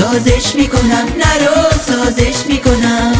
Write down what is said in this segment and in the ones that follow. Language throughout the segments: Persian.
سازش میکنم، نرو سازش میکنم.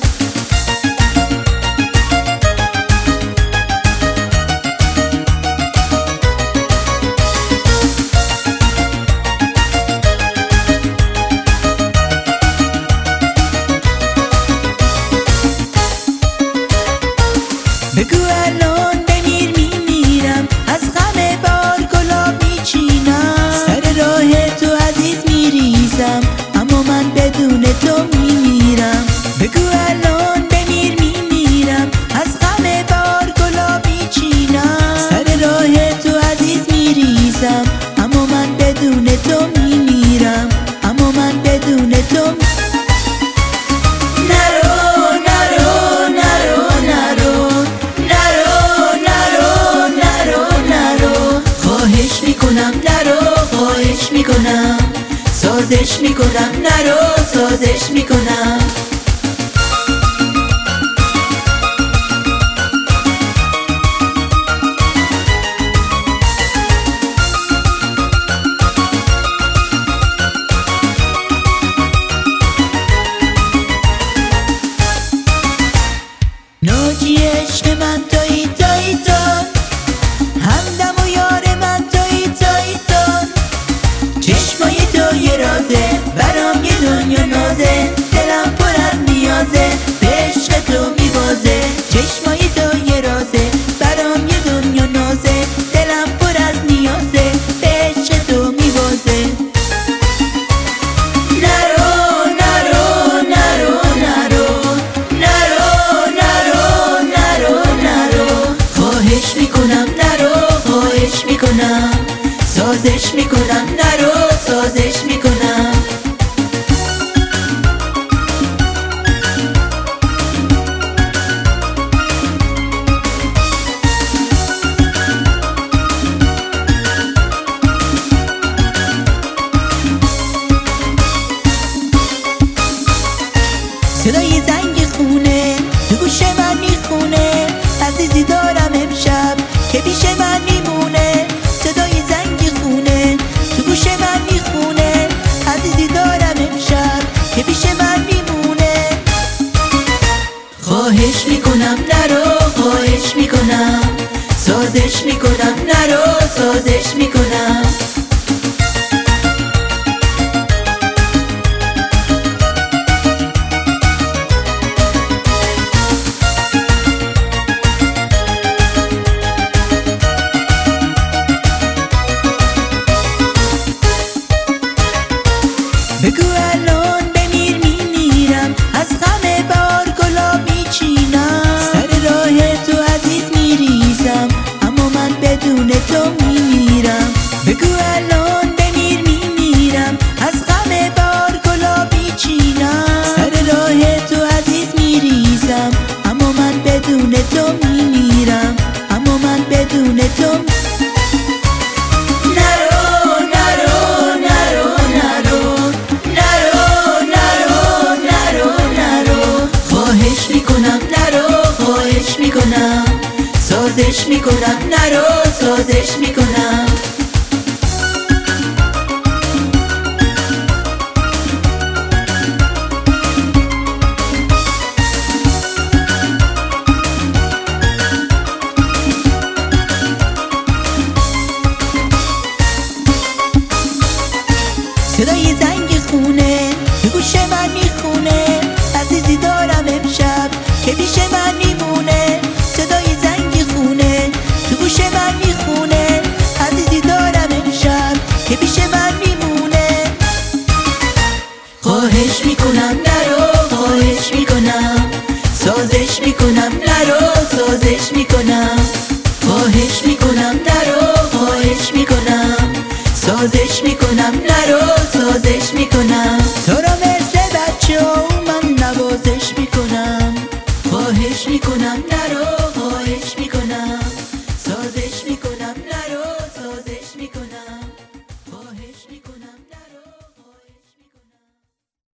بگو الان بمیر میمیرم، از غم بار گلاب میچینم. سر راه تو عزیز میریزم، اما من بدون تو میمیرم. بگو الان بمیر میمیرم، از غم بار گلاب میچینم. سر راه تو عزیز میریزم، اما من بدون تو میمیرم. اما من بدون تو خواهش میکنم، سازش میکنم، نرو سازش میکنم. ناجی عشق من تویی تویی تو، همدم و یار من تویی تویی تو. چشمای تو یه رازه، برام یه دنیا نازه. دلم پر از نیازه، به عشق تو میبازه. چشمای تو یه رازه، برام یه دنیا نازه. دلم پر از نیازه، به عشق تو میبازه. نرو نرو نرو نرو نرو نرو نرو نرو. خواهش میکنم، نرو خواهش میکنم، سازش میکنم، نرو سازش میکنم. صدای زنگ خونه تو گوش من میخونه، عزیزی دارم امشب که پیش من میمونه. صدای زنگ خونه تو گوش من میخونه، عزیزی دارم امشب که پیش من میمونه. خواهش میکنم، نرو خواهش میکنم، سازش میکنم، نرو سازش میکنم. بگو الان بمیر میمیرم، از غم بار گلاب میچینم. سر راه تو عزیز میریزم، اما من بدون تو میمیرم. بگو الان بمیر میمیرم، از غم بار گلاب میچینم. سر راه تو عزیز میریزم، اما من بدون تو میمیرم. اما من بدون تو سازش میکنم، نرو سازش میکنم. صدای زنگ خونه تو گوش من میخونه، عزیزی دارم امشب که پیش من میمونه. صدای زنگ خونه تو گوش من میخونه، عزیزی دارم امشب که پیش من میمونه. خواهش میکنم، نرو خواهش میکنم، سازش میکنم، نرو سازش میکنم. خواهش میکنم، نرو خواهش میکنم، سازش میکنم، نرو سازش میکنم. تو رو مثل بچه ها من نوازش میکنم. خواهش میکنم،